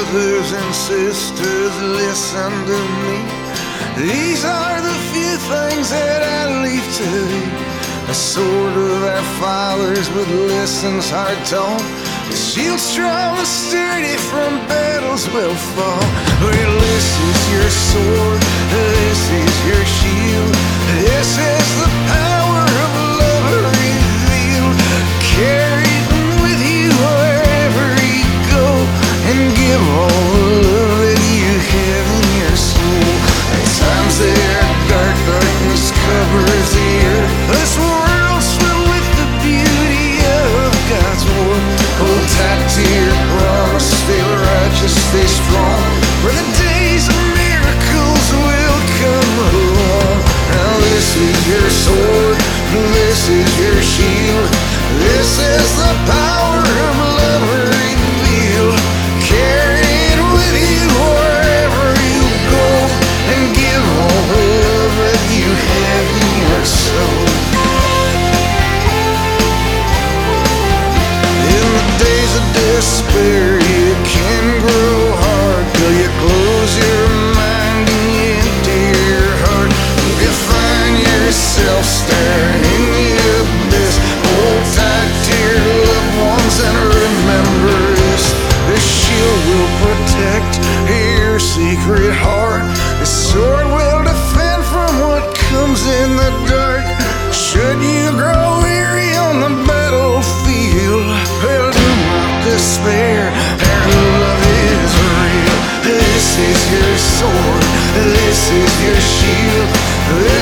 brothers and sisters, listen to me. These are the few things that I leave to thee. A sword of our fathers with lessons hard taught, a shield strong and sturdy from battles well fought. Well, this is your sword, this is your shield, this is the power of love revealed. Carry them with you wherever you go, and give all the love that you have in your soul. At times they are dark, darkness covers the earth. This world's filled with the beauty of God's word. Hold tight to your promise, stay righteous, stay strong, for the days of miracles will come along. Now this is your sword, this is your shield, this is the power of love revealed. Carry it with you wherever you go, and give all the love that you have in your soul. In the days of despair, you can grow hard till you close your mind and you empty your heart. You find yourself staring in the abyss. Hold tight to your loved ones and remember this: the shield will protect your secret heart. The sword will defend from what comes in the dark. Should you grow weary on the battlefield, well, do not despair, our love is real. This is your sword, this is your shield,